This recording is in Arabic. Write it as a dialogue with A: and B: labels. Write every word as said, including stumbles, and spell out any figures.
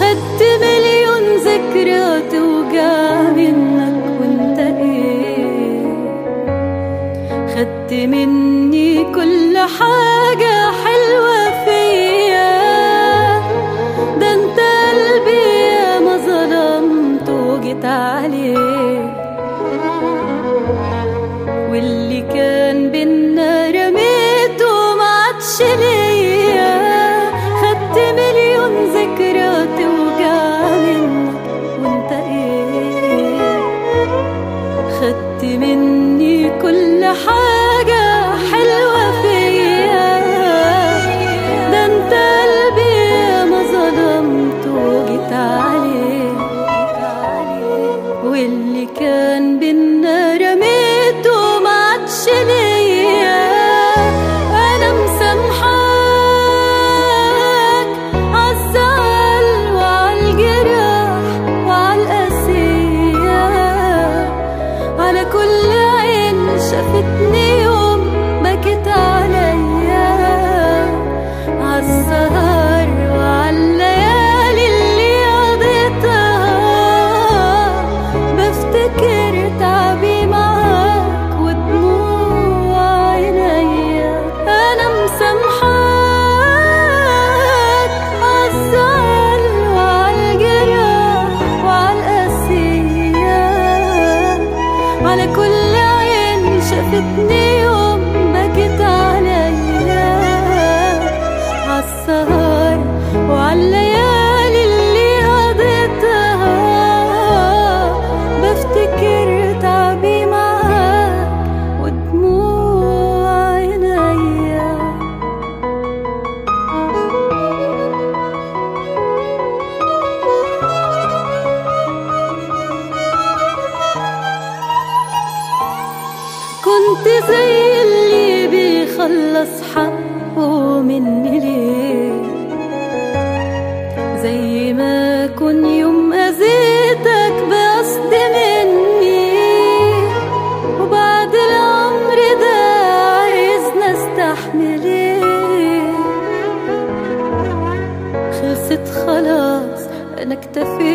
A: خدت مليون ذكرى توجع منك وانت ايه، خدت مني كل حاجة حلوة فيا، ده انت قلبي يا ما ظلمت وجيت عليه، واللي كان بينا رميته ما عادش ليا. خدت مليون ذكرى توجع منك وانت ايه، خدت مني كل حاجة حلوة فيا، ده انت قلبي يا ما ظلمت وجيت عليه، واللي كان بينا رميته ما عادش ليا. انا مسامحاك عالزعل وعالجراح وعالقاسية، على كل عين شافتني يوم بكت عليا، عالسهر وعالليالي اللي قضيتها بفتكر تعبي معاك ودموع عينيا. انا مسامحاك عالزعل وعالجراح وعالقاسية، على كل عين شافتني يوم بكت عليا، عالسهر وعالليالي اللي قضيتها بفتكر تعبي معاك ودموع عينيا. كنت زي اللي بيخلص حقه مني ليه، زي ما كن يوم أذيتك بقصد مني، وبعد العمر ده عايزنا استحمل ايه. خلصت خلاص انا اكتفيت